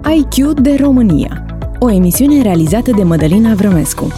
IQ de România, o emisiune realizată de Mădălina Vrămescu.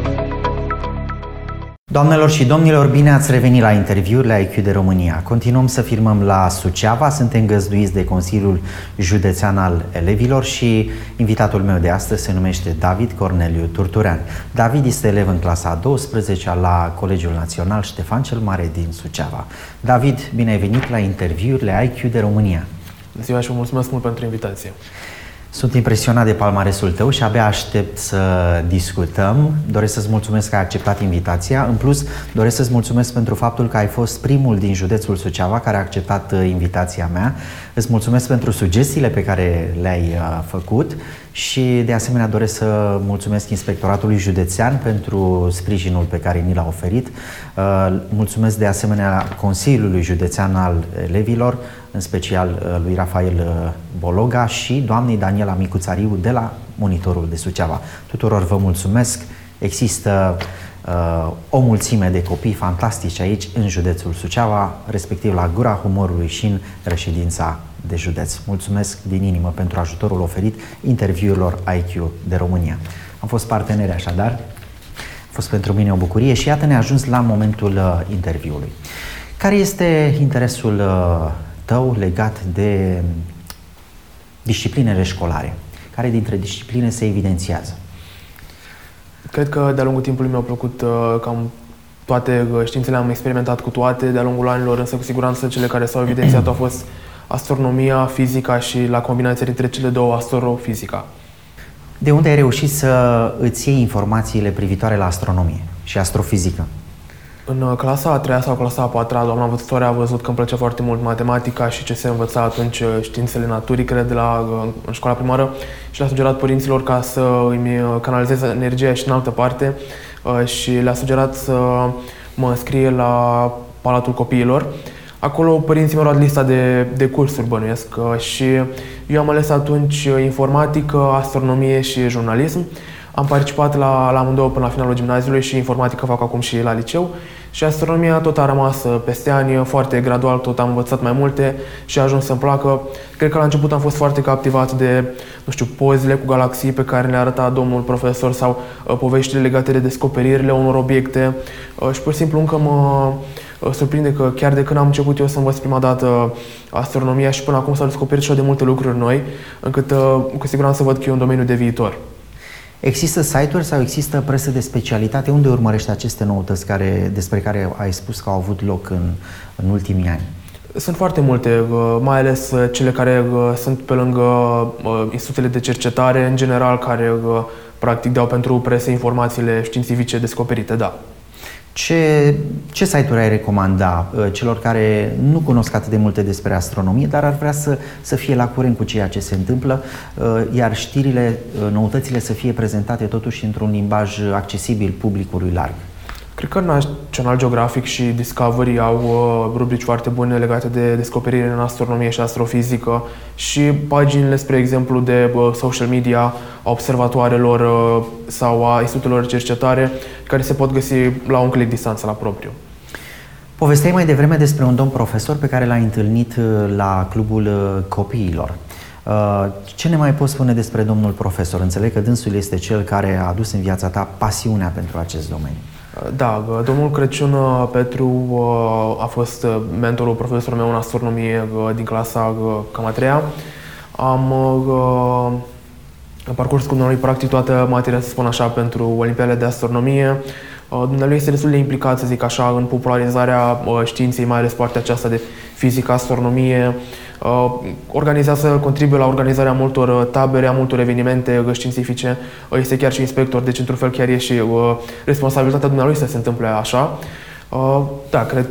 Doamnelor și domnilor, bine ați revenit la interviurile IQ de România. Continuăm să filmăm la Suceava, suntem găzduiți de Consiliul Județean al Elevilor și invitatul meu de astăzi se numește David Corneliu Turturean. David este elev în clasa a 12-a la Colegiul Național Ștefan cel Mare din Suceava. David, bine ai venit la interviurile IQ de România. Bună ziua și vă mulțumesc mult pentru invitație. Sunt impresionat de palmaresul tău și abia aștept să discutăm. Doresc să-ți mulțumesc că ai acceptat invitația. În plus, doresc să-ți mulțumesc pentru faptul că ai fost primul din județul Suceava care a acceptat invitația mea. Îți mulțumesc pentru sugestiile pe care le-ai făcut și de asemenea doresc să mulțumesc Inspectoratului Județean pentru sprijinul pe care ni l-a oferit. Mulțumesc de asemenea Consiliului Județean al Elevilor, în special lui Rafael Bologa și doamnei Daniela Micuțariu de la Monitorul de Suceava. Tuturor vă mulțumesc. Există o mulțime de copii fantastici aici în județul Suceava, respectiv la Gura Humorului și în reședința de județ. Mulțumesc din inimă pentru ajutorul oferit interviurilor IQ de România. Am fost parteneri așadar, a fost pentru mine o bucurie și iată ne-a ajuns la momentul interviului. Care este interesul tău legat de disciplinele școlare? Care dintre discipline se evidențiază? Cred că de-a lungul timpului mi-au plăcut cam toate științele, am experimentat cu toate de-a lungul anilor, însă cu siguranță cele care s-au evidențiat au fost astronomia, fizica și la combinația dintre cele două, astrofizica. De unde ai reușit să îți iei informațiile privitoare la astronomie și astrofizică? În clasa a 3-a sau clasa a 4-a, doamna învățătoare a văzut că îmi plăcea foarte mult matematica și ce se învăța atunci, științele naturii, cred, în școala primară, și le-a sugerat părinților ca să îmi canalizeze energia și în altă parte și le-a sugerat să mă înscrie la Palatul Copiilor. Acolo părinții mi-au luat lista de cursuri, bănuiesc, și eu am ales atunci informatică, astronomie și jurnalism. Am participat la amândouă până la finalul gimnaziului și informatică fac acum și la liceu. Și astronomia tot a rămas peste ani, foarte gradual tot am învățat mai multe și a ajuns să-mi placă. Cred că la început am fost foarte captivat de, pozele cu galaxii pe care le-a arătat domnul profesor sau poveștile legate de descoperirile unor obiecte și pur și simplu încă mă surprinde că chiar de când am început eu să învăț prima dată astronomia și până acum s-au descoperit și de multe lucruri noi, încât cu siguranță văd că e un domeniu de viitor. Există site-uri sau există presă de specialitate? Unde urmărești aceste noutăți despre care ai spus că au avut loc în ultimii ani? Sunt foarte multe, mai ales cele care sunt pe lângă institutele de cercetare, în general, care practic dau pentru presă informațiile științifice descoperite, da. Ce site-uri ai recomanda celor care nu cunosc atât de multe despre astronomie, dar ar vrea să fie la curent cu ceea ce se întâmplă, iar știrile, noutățile să fie prezentate totuși într-un limbaj accesibil publicului larg? Cred că National Geographic și Discovery au rubrici foarte bune legate de descoperire în astronomie și astrofizică și paginile, spre exemplu, de social media a observatoarelor sau a institutelor de cercetare care se pot găsi la un click distanță la propriu. Povesteai mai devreme despre un domn profesor pe care l-ai întâlnit la Clubul Copiilor. Ce ne mai poți spune despre domnul profesor? Înțeleg că dânsul este cel care a adus în viața ta pasiunea pentru acest domeniu. Da, domnul Crăciun Petru a fost mentorul profesorul meu în astronomie din clasa cam a 3-a. Am parcurs cu dumnealui practic toată materia, să spun așa, pentru Olimpiadele de astronomie. Dumnealui este destul de implicat, să zic așa, în popularizarea științei, mai ales partea aceasta de fizică, astronomie. Contribuie la organizarea multor tabere, a multor evenimente științifice. Este chiar și inspector, deci într-un fel chiar e și responsabilitatea dumnealui să se întâmple așa. Da, cred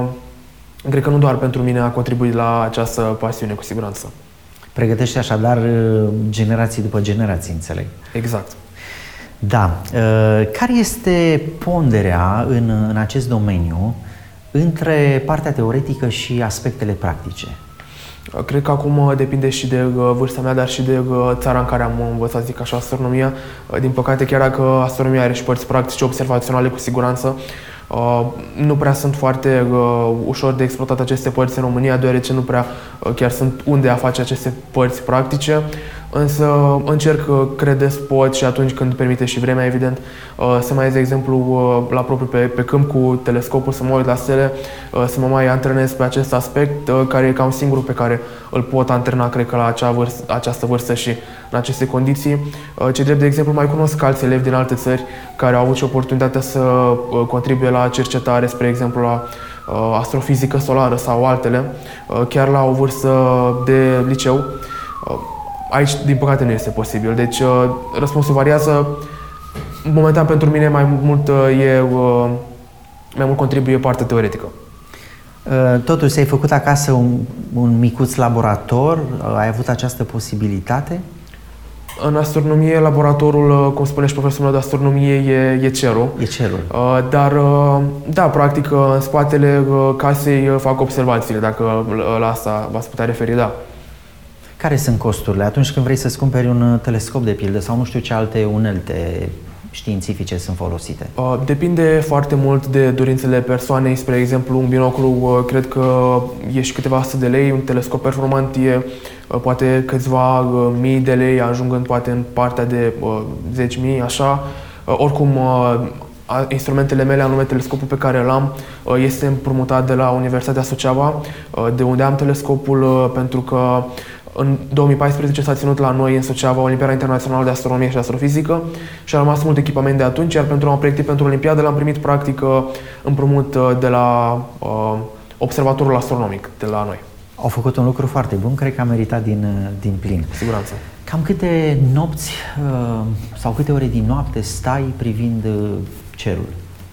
că nu doar pentru mine a contribuit la această pasiune, cu siguranță. Pregătește așadar generații după generații, înțeleg. Exact. Da. Care este ponderea în acest domeniu între partea teoretică și aspectele practice? Cred că acum depinde și de vârsta mea, dar și de țara în care am învățat, zic așa, astronomia. Din păcate, chiar dacă astronomia are și părți practice, observaționale, cu siguranță, nu prea sunt foarte ușor de exploatat aceste părți în România, deoarece nu prea chiar sunt unde a face aceste părți practice. Însă încerc cât de pot și atunci când permite și vremea, evident, să mai ies, de exemplu, la propriu pe câmp cu telescopul, să mă uit la stele, să mă mai antrenez pe acest aspect, care e cam singurul pe care îl pot antrena, cred că la această vârstă și în aceste condiții. Ce drept, de exemplu, mai cunosc alți elevi din alte țări care au avut și oportunitatea să contribuie la cercetare, spre exemplu, la astrofizică solară sau altele, chiar la o vârstă de liceu. Aici, din păcate, nu este posibil. Deci, răspunsul variază. Momentan, pentru mine, mai mult contribuie partea teoretică. Totuși, ai făcut acasă un micuț laborator? Ai avut această posibilitate? În astronomie, laboratorul, cum spune și profesorul meu de astronomie, e cerul. E cerul. Dar, da, practic, în spatele casei fac observațiile, dacă la asta v-ați putea referi, da. Care sunt costurile atunci când vrei să-ți cumperi un telescop, de pildă, sau nu știu ce alte unelte științifice sunt folosite? Depinde foarte mult de dorințele persoanei. Spre exemplu, un binoclu cred că e și câteva sute de lei, un telescop performant e poate câțiva mii de lei, ajungând poate în partea de 10.000, așa. Oricum, instrumentele mele, anume telescopul pe care îl am, este împrumutat de la Universitatea Suceava, de unde am telescopul, pentru că în 2014 s-a ținut la noi în Suceava Olimpiada Internațională de Astronomie și Astrofizică și a rămas mult echipament de atunci, iar pentru a mă pregăti pentru Olimpiadă l-am primit practic împrumut de la Observatorul Astronomic de la noi. Au făcut un lucru foarte bun, cred că a meritat din plin. Siguranță. Cam câte nopți sau câte ore din noapte stai privind cerul?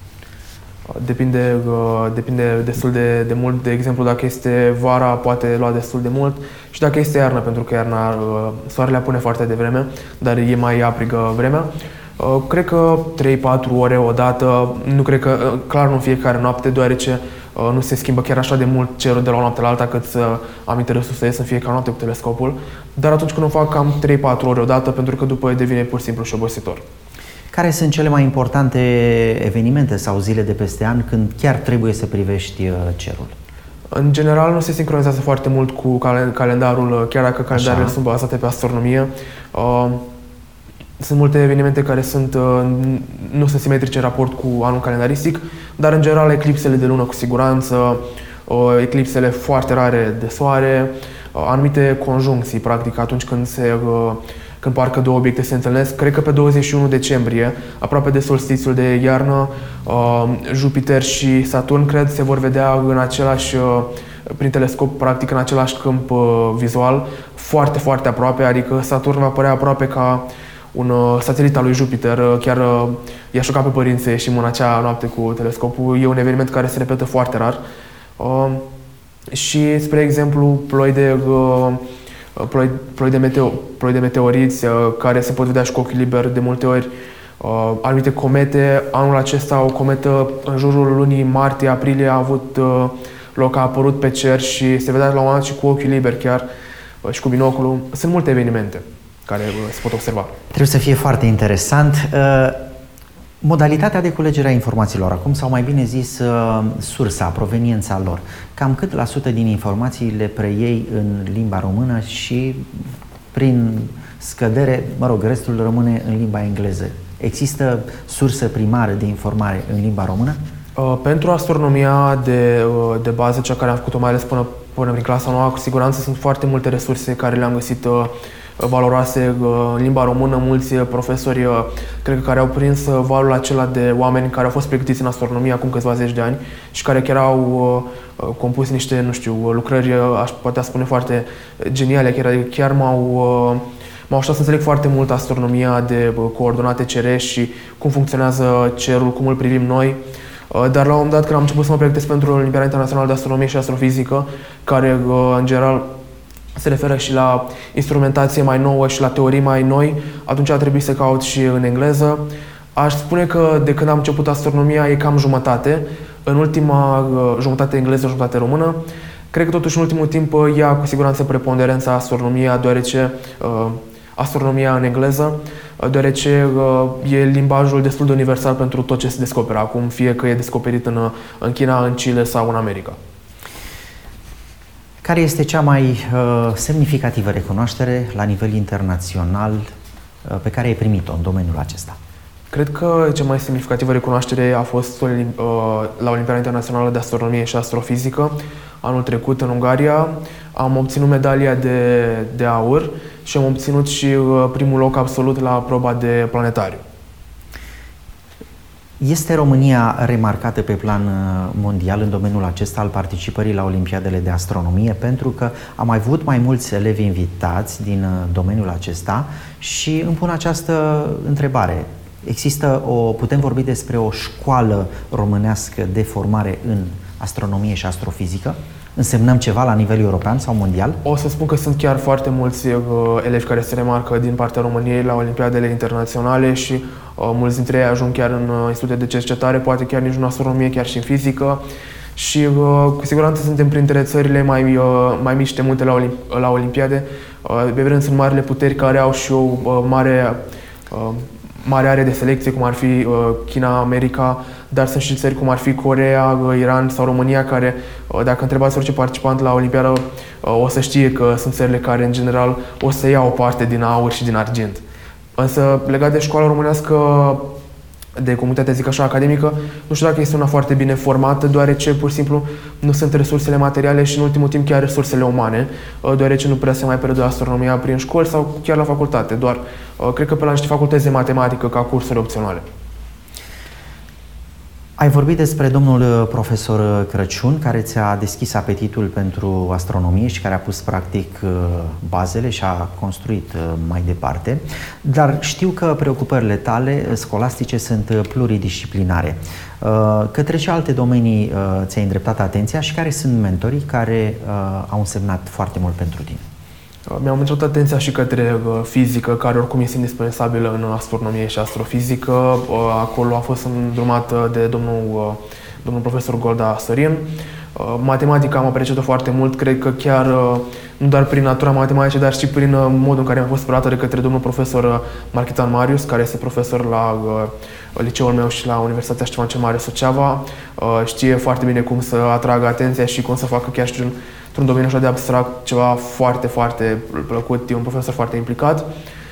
Depinde destul de mult. De exemplu, dacă este vara, poate lua destul de mult și dacă este iarnă, pentru că iarna soarele apune foarte devreme, dar e mai aprigă vremea. Cred că 3-4 ore odată, nu cred că, clar nu fiecare noapte, deoarece nu se schimbă chiar așa de mult cerul de la o noapte la alta cât să am interesul să ies în fiecare noapte cu telescopul, dar atunci când o fac cam 3-4 ore odată, pentru că după devine pur și simplu și obositor. Care sunt cele mai importante evenimente sau zile de peste an când chiar trebuie să privești cerul? În general nu se sincronizează foarte mult cu calendarul, chiar dacă calendarele sunt bazate pe astronomie. Sunt multe evenimente care nu sunt simetrice în raport cu anul calendaristic, dar în general eclipsele de lună cu siguranță, eclipsele foarte rare de soare, anumite conjuncții, practic atunci când parcă două obiecte se întâlnesc. Cred că pe 21 decembrie, aproape de solstițiul de iarnă, Jupiter și Saturn, cred, se vor vedea prin telescop, practic în același câmp vizual, foarte, foarte aproape, adică Saturn va părea aproape ca un satelit al lui Jupiter, chiar i-a șocat pe părinți să ieșim în acea noapte cu telescopul. E un eveniment care se repetă foarte rar. Și, spre exemplu, ploi de meteoriți care se pot vedea și cu ochiul liber de multe ori, anumite comete. Anul acesta o cometă în jurul lunii martie-aprilie a avut loc, a apărut pe cer și se vedea la un moment și cu ochiul liber chiar și cu binoclu. Sunt multe evenimente care se pot observa. Trebuie să fie foarte interesant. Modalitatea de culegere a informațiilor acum, sau mai bine zis, sursa, proveniența lor. Cam cât la sută din informații le preiei în limba română și prin scădere, restul rămâne în limba engleză? Există sursă primară de informare în limba română? Pentru astronomia de bază, cea care am făcut-o mai ales până prin clasa nouă, cu siguranță sunt foarte multe resurse care le-am găsit valoroase în limba română. Mulți profesori, cred că, care au prins valul acela de oameni care au fost pregătiți în astronomie acum câțiva zeci de ani și care chiar au compus niște, nu știu, lucrări, aș putea spune, foarte geniale. Chiar m-au ajutat să înțeleg foarte mult astronomia de coordonate cerești și cum funcționează cerul, cum îl privim noi. Dar la un moment dat, când am început să mă pregătesc pentru Olimpiada Internațională de Astronomie și Astrofizică, care în general se referă și la instrumentație mai nouă și la teorii mai noi, atunci a trebuit să caut și în engleză. Aș spune că de când am început astronomia e cam jumătate, în ultima jumătate engleză, jumătate română. Cred că totuși în ultimul timp ia cu siguranță preponderența astronomia, deoarece astronomia în engleză, deoarece e limbajul destul de universal pentru tot ce se descoperă acum, fie că e descoperit în China, în Chile sau în America. Care este cea mai semnificativă recunoaștere la nivel internațional pe care ai primit-o în domeniul acesta? Cred că cea mai semnificativă recunoaștere a fost la Olimpiada Internațională de Astronomie și Astrofizică. Anul trecut, în Ungaria, am obținut medalia de aur și am obținut și primul loc absolut la proba de planetariu. Este România remarcată pe plan mondial în domeniul acesta al participării la Olimpiadele de Astronomie, pentru că am avut mai mulți elevi invitați din domeniul acesta și îmi pun această întrebare. Putem vorbi despre o școală românească de formare în astronomie și astrofizică? Însemnăm ceva la nivel european sau mondial? O să spun că sunt chiar foarte mulți elevi care se remarcă din partea României la Olimpiadele internaționale și mulți dintre ei ajung chiar în institute de cercetare, poate chiar nici în astronomie, chiar și în fizică. Și cu siguranță suntem printre țările mai mici temute la Olimpiade. Evident, sunt marile puteri care au și o mare are de selecție, cum ar fi China, America, dar sunt și țări cum ar fi Coreea, Iran sau România, care, dacă întrebați orice participant la Olimpiadă, o să știe că sunt țările care, în general, o să ia o parte din aur și din argint. Însă, legat de școala românească, de comunitatea, zic așa, academică, nu știu dacă este una foarte bine formată, deoarece, pur și simplu, nu sunt resursele materiale și, în ultimul timp, chiar resursele umane, deoarece nu prea se mai predă astronomia prin școli sau chiar la facultate, doar, cred că pe la niște facultăți de matematică, ca cursuri opționale. Ai vorbit despre domnul profesor Crăciun, care ți-a deschis apetitul pentru astronomie și care a pus practic bazele și a construit mai departe, dar știu că preocupările tale scolastice sunt pluridisciplinare. Către ce alte domenii ți-ai îndreptat atenția și care sunt mentorii care au însemnat foarte mult pentru tine? Mi-am îndreptat atenția și către fizică, care oricum este indispensabilă în astronomie și astrofizică. Acolo a fost îndrumat de domnul profesor Golda Sărin. Matematica am apreciat-o foarte mult, cred că chiar nu doar prin natura matematică, dar și prin modul în care mi-a fost predată de către domnul profesor Marchitan Marius, care este profesor la liceul meu și la Universitatea Ștefan cel Mare Suceava. Știe foarte bine cum să atragă atenția și cum să facă chiar și într-un domeniu așa de abstract ceva foarte, foarte plăcut. E un profesor foarte implicat.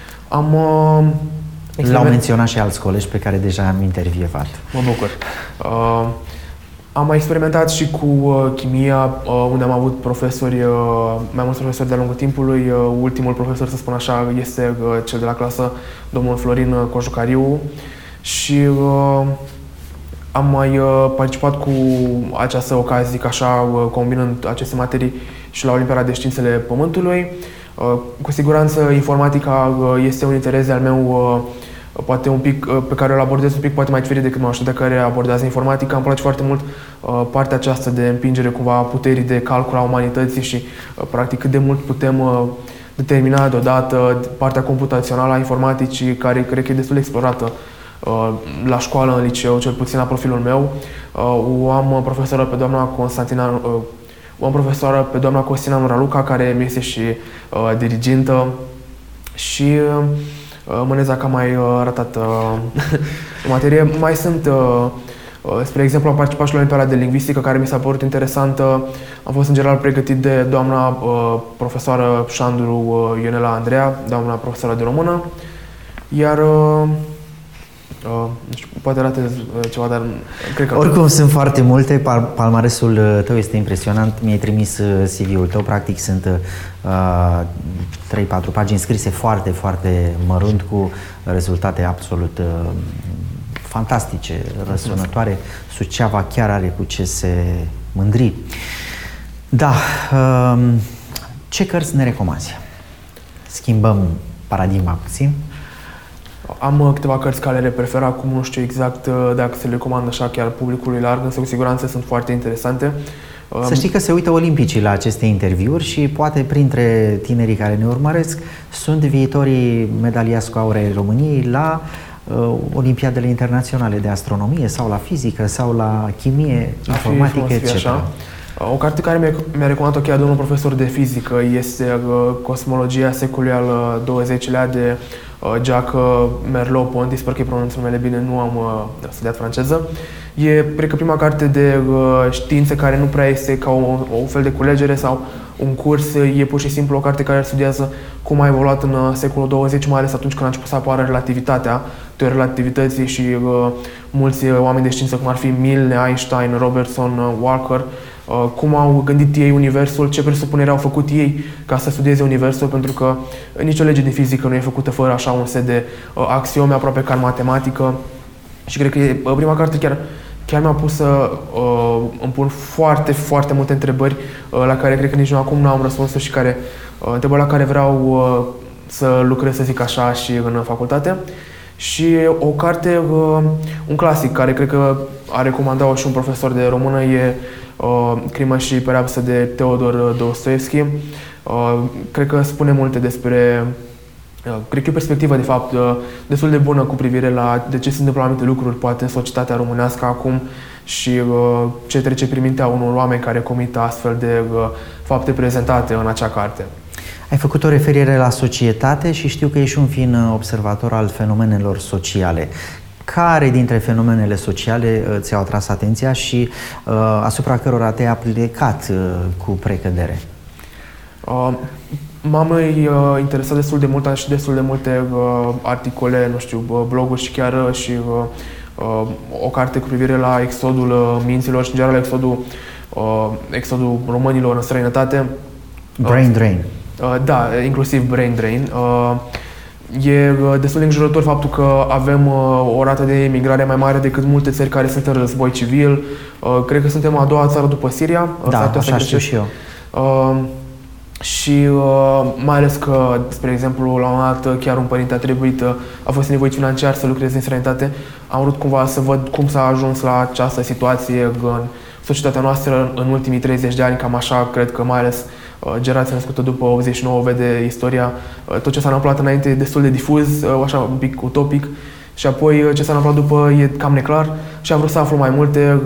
L-au menționat și alți colegi pe care deja am intervievat. Mă bucur. Am mai experimentat și cu chimia, unde am avut mai mulți profesori de-a lungul timpului. Ultimul profesor, să spun așa, este cel de la clasă, domnul Florin Cojucariu. Și am mai participat cu această ocazie, zic așa, combinând aceste materii și la Olimpiada de Științele Pământului. Cu siguranță, informatica este un interes de-al meu, poate un pic, pe care îl abordez un pic poate mai diferit decât de care abordează informatica. Îmi place foarte mult partea aceasta de împingere cumva a puterii de calcul a umanității și practic cât de mult putem determina deodată partea computațională a informaticii, care cred că e destul de explorată la școală, în liceu, cel puțin la profilul meu. O am profesoră pe doamna Costina Nuraluca, care mi este și dirigintă, și Mâneza, că am mai ratat în materie. Mai sunt, spre exemplu, am participat și la Olimpiada de Lingvistică, care mi s-a părut interesantă. Am fost în general pregătit de doamna profesoară Șandru Ionela Andreea, doamna profesoară de română, iar nu știu, poate ratez ceva, dar cred că... Oricum sunt foarte multe, palmaresul tău este impresionant, mi-ai trimis CV-ul tău, practic sunt 3-4 pagini scrise foarte, foarte mărunt, cu rezultate absolut fantastice, răsunătoare. Suceava chiar are cu ce se mândri. Da, ce cărți ne recomanzi? Schimbăm paradigma puțin. Am câteva cărți care le prefer acum, nu știu exact dacă se le recomand așa chiar publicului larg, însă cu siguranță sunt foarte interesante. Să știi că se uită olimpicii la aceste interviuri și poate printre tinerii care ne urmăresc sunt viitorii medaliați cu aur ai României la Olimpiadele Internaționale de Astronomie sau la fizică sau la chimie, informatică, etc. O carte care mi-a recomandat-o chiar domnul profesor de fizică este Cosmologia secolului al XX-lea de Jacques Merleau-Ponty, sper că îi pronunț numele bine, nu am studiat franceză. E, cred că, prima carte de științe care nu prea este ca un fel de culegere sau un curs, e pur și simplu o carte care studiază cum a evoluat în secolul 20, mai ales atunci când a început să apară relativitatea, teoria relativității și mulți oameni de știință, cum ar fi Milne, Einstein, Robertson, Walker, cum au gândit ei universul, ce presupunere au făcut ei ca să studieze universul, pentru că nicio lege din fizică nu e făcută fără așa un set de axiome, aproape ca în matematică. Și cred că prima carte chiar mi-a pus să îmi pun foarte, foarte multe întrebări la care cred că nici acum nu am răspunsuri și întrebări la care vreau să lucrez, să zic așa, și în facultate. Și o carte, un clasic, care cred că a recomandat-o și un profesor de română, e Crimă și pedeapsă de Teodor Dostoevski. Cred că spune multe despre... Cred că e o perspectivă, de fapt, destul de bună cu privire la de ce se întâmplă anumite lucruri, poate în societatea românească acum și ce trece prin mintea unor oameni care comit astfel de fapte prezentate în acea carte. Ai făcut o referire la societate și știu că ești un fin observator al fenomenelor sociale. Care dintre fenomenele sociale ți-au atras atenția și asupra cărora te-ai aplicat cu precădere? M-am interesat destul de mult, am și destul de multe articole, nu știu, bloguri și chiar și o carte cu privire la exodul minților și în general exodul românilor în străinătate. Brain drain. Da, inclusiv brain drain. E destul de îngrijorător faptul că avem o rată de emigrare mai mare decât multe țări care sunt în război civil. Cred că suntem a doua țară după Siria. Da, așa știu și eu. Și mai ales că, spre exemplu, la un moment dat, chiar un părinte a fost nevoit financiar să lucreze în străinătate. Am vrut cumva să văd cum s-a ajuns la această situație în societatea noastră în ultimii 30 de ani, cam așa, cred că mai ales generația născută după 89 vede istoria. Tot ce s-a întâmplat înainte e destul de difuz, așa un pic utopic, și apoi ce s-a întâmplat după e cam neclar și am vrut să aflu mai multe,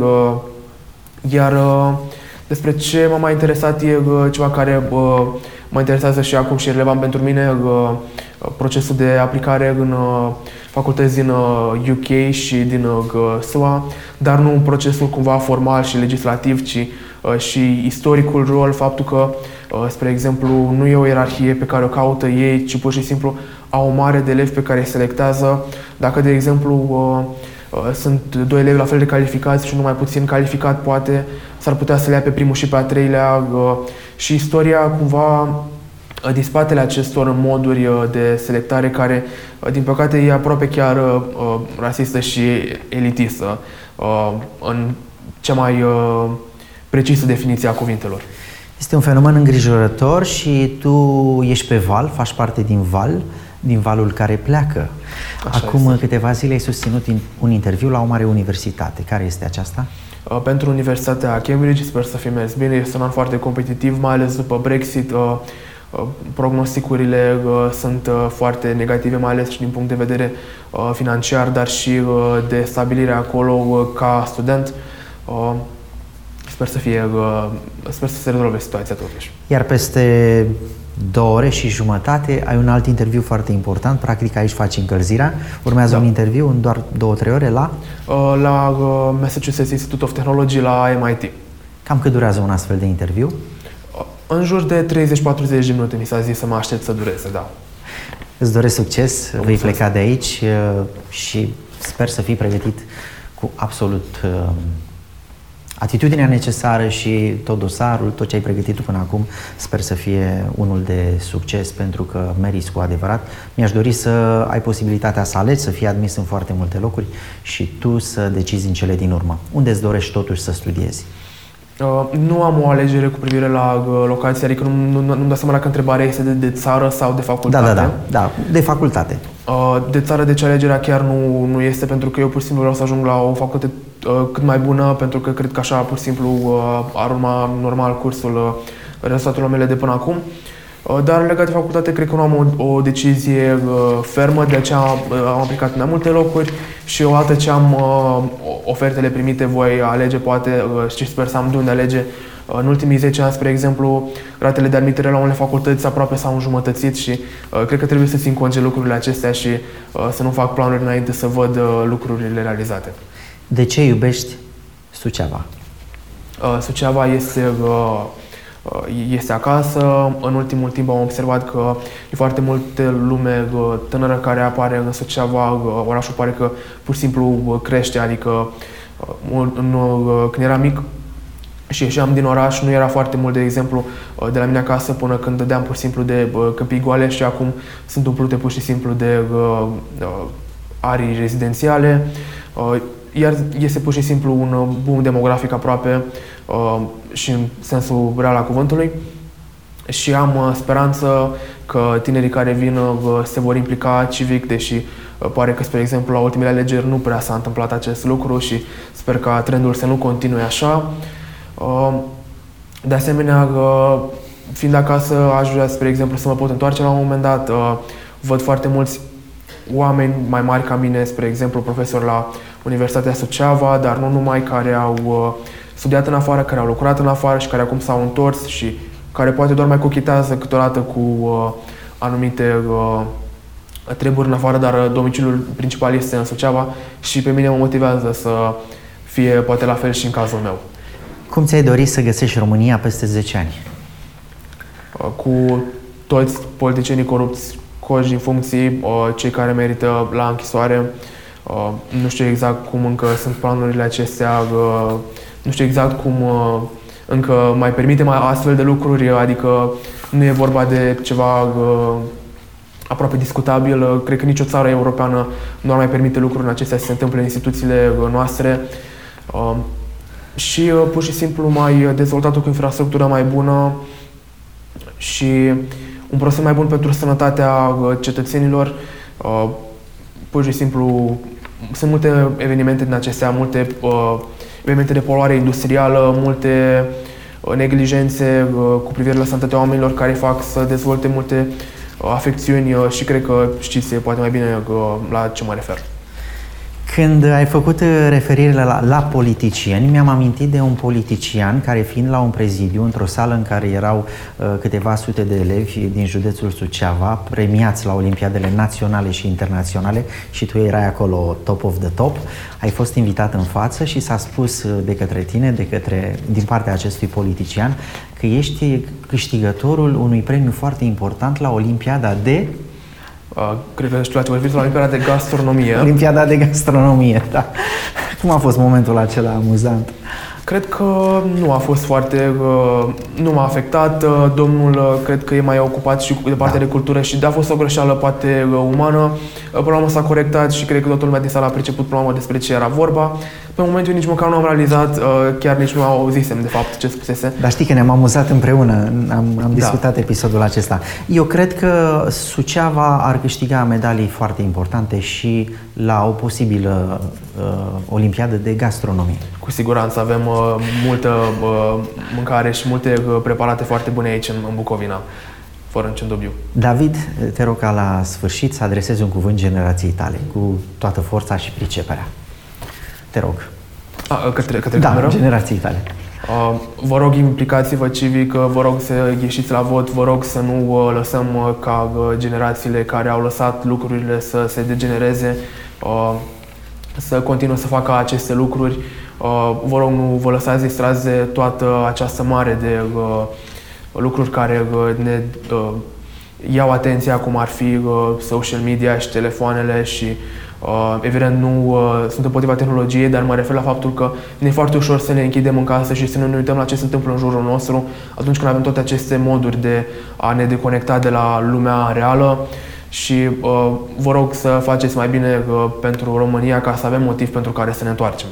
iar despre ce m-a mai interesat e ceva care mă interesează și acum și e relevant pentru mine, procesul de aplicare în facultăți din UK și din SUA, dar nu procesul cumva formal și legislativ, ci și istoricul rol, faptul că, spre exemplu, nu e o ierarhie pe care o caută ei, ci pur și simplu au o mare de elevi pe care îi selectează. Dacă, de exemplu, sunt doi elevi la fel de calificați și unul mai puțin calificat, poate s-ar putea să le ia pe primul și pe a treilea, și istoria cumva din spatele acestor moduri de selectare care, din păcate, e aproape chiar rasistă și elitistă în cea mai precisă definiție a cuvintelor. Este un fenomen îngrijorător și tu ești pe val, faci parte din valul care pleacă. Așa Acum este. câteva zile ai susținut un interviu la o mare universitate. Care este aceasta? Pentru Universitatea Cambridge, sper să fi mers bine. Este un an foarte competitiv, mai ales după Brexit. Prognosticurile sunt foarte negative, mai ales și din punct de vedere financiar, dar și de stabilire acolo ca student. Sper să se rezolve situația totuși. Iar peste 2 ore și jumătate ai un alt interviu foarte important. Practic aici faci încălzirea. Urmează un interviu în doar 2-3 ore la Massachusetts Institute of Technology la MIT. Cam cât durează un astfel de interviu? În jur de 30-40 de minute mi s-a zis să mă aștept să dureze, da. Îți doresc succes, vei pleca de aici și sper să fii pregătit cu absolut atitudinea necesară și tot dosarul, tot ce ai pregătit tu până acum, sper să fie unul de succes, pentru că meriți cu adevărat. Mi-aș dori să ai posibilitatea să alegi, să fii admis în foarte multe locuri și tu să decizi în cele din urmă. Unde îți dorești totuși să studiezi? Nu am o alegere cu privire la locație, adică nu-mi dau seama dacă întrebarea este de țară sau de facultate. Da, de facultate. De țară, deci alegerea chiar nu este, pentru că eu pur și simplu vreau să ajung la o facultate cât mai bună, pentru că cred că așa pur și simplu ar urma normal cursul rezultatelor mele de până acum. Dar legat de facultate, cred că nu am o decizie fermă, de aceea am aplicat în mai multe locuri și odată ce am ofertele primite, voi alege poate și sper să am de unde alege. În ultimii 10 ani, spre exemplu, ratele de admitere la unele facultăți aproape s-au înjumătățit și cred că trebuie să țin cont de lucrurile acestea și să nu fac planuri înainte să văd lucrurile realizate. De ce iubești Suceava? Suceava este este acasă. În ultimul timp am observat că e foarte multă lume tânără care apare în Suceava, orașul pare că pur și simplu crește, adică când eram mic și ieșeam din oraș, nu era foarte mult, de exemplu, de la mine acasă până când dădeam pur și simplu de câmpii goale și acum sunt umplute pur și simplu de arii rezidențiale, iar este pur și simplu un boom demografic aproape și în sensul real al cuvântului și am speranță că tinerii care vin se vor implica civic, deși pare că, spre exemplu, la ultimele alegeri nu prea s-a întâmplat acest lucru și sper ca trendul să nu continue așa. De asemenea, fiind acasă, aș vrea, spre exemplu, să mă pot întoarce la un moment dat. Văd foarte mulți oameni mai mari ca mine, spre exemplu, profesori la Universitatea Suceava, dar nu numai, care au studiat în afară, care au lucrat în afară și care acum s-au întors și care poate doar mai cochetează câteodată cu anumite treburi în afară, dar domiciliul principal este în Suceava și pe mine mă motivează să fie poate la fel și în cazul meu. Cum ți-ai dorit să găsești România peste 10 ani? Cu toți politicienii corupți coși în funcții, cei care merită la închisoare. Nu știu exact cum încă sunt planurile acestea, nu știu exact cum încă mai permitem astfel de lucruri, adică nu e vorba de ceva aproape discutabil. Cred că nicio țară europeană nu ar mai permite lucruri acestea să se întâmple în instituțiile noastre. Și pur și simplu mai dezvoltat cu infrastructură mai bună și un proces mai bun pentru sănătatea cetățenilor. Pur și simplu sunt multe evenimente din acestea, multe evenimente de poluare industrială, multe neglijențe cu privire la sănătatea oamenilor care fac să dezvolte multe afecțiuni și cred că știți poate mai bine la ce mă refer. Când ai făcut referire la politicieni, mi-am amintit de un politician care, fiind la un prezidiu, într-o sală în care erau câteva sute de elevi din județul Suceava, premiați la Olimpiadele naționale și internaționale, și tu erai acolo top of the top, ai fost invitat în față și s-a spus de către tine, din partea acestui politician, că ești câștigătorul unui premiu foarte important la Olimpiada de... Cred că știu la ce vorbiți, la Olimpiada de Gastronomie. Olimpiada de Gastronomie, da. Cum a fost momentul acela amuzant? Cred că nu a fost foarte... nu m-a afectat. Domnul cred că e mai ocupat și de partea de cultură și a fost o greșeală poate umană. Până la urmă s-a corectat și cred că toată lumea din sală a perceput până la urmă despre ce era vorba. Pe momentul nici măcar nu am realizat, chiar nici nu auzisem de fapt ce spusese. Dar știi că ne-am amuzat împreună, am discutat episodul acesta. Eu cred că Suceava ar câștiga medalii foarte importante și la o posibilă Olimpiadă de Gastronomie. Cu siguranță avem multă mâncare și multe preparate foarte bune aici în Bucovina, fără niciun dubiu. David, te rog ca la sfârșit să adresezi un cuvânt generației tale, cu toată forța și priceperea. Te rog. Către da, cameră? generației tale. Vă rog, implicați-vă civic, vă rog să ieșiți la vot, vă rog să nu lăsăm ca generațiile care au lăsat lucrurile să se degenereze, să continuă să facă aceste lucruri. Vă rog, nu vă lăsați distrați de toată această mare de lucruri care ne iau atenția, cum ar fi social media și telefoanele și evident nu sunt împotriva tehnologiei, dar mă refer la faptul că ne e foarte ușor să ne închidem în casă și să nu ne uităm la ce se întâmplă în jurul nostru atunci când avem toate aceste moduri de a ne deconecta de la lumea reală și vă rog să faceți mai bine pentru România ca să avem motiv pentru care să ne întoarcem.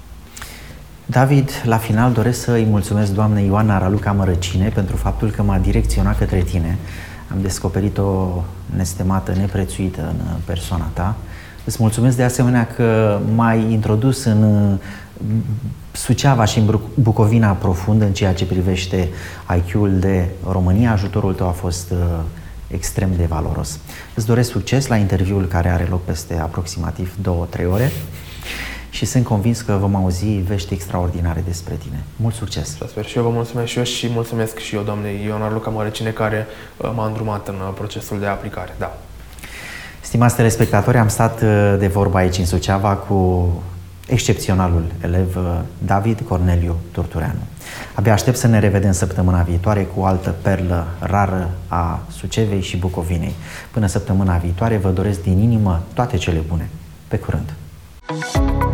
David, la final doresc să îi mulțumesc doamnei Ioana Raluca Mărăcine pentru faptul că m-a direcționat către tine. Am descoperit o nestemată, neprețuită în persoana ta. Îți mulțumesc de asemenea că m-ai introdus în Suceava și în Bucovina profund în ceea ce privește IQ-ul de România. Ajutorul tău a fost extrem de valoros. Îți doresc succes la interviul care are loc peste aproximativ 2-3 ore și sunt convins că vom auzi vești extraordinare despre tine. Mult succes! Sper și eu, vă mulțumesc și eu și mulțumesc și eu doamnei Ioana Raluca Mărăcine care m-a îndrumat în procesul de aplicare. Da. Stimați telespectatori, am stat de vorbă aici în Suceava cu excepționalul elev David Corneliu Turtureanu. Abia aștept să ne revedem săptămâna viitoare cu o altă perlă rară a Sucevei și Bucovinei. Până săptămâna viitoare vă doresc din inimă toate cele bune. Pe curând!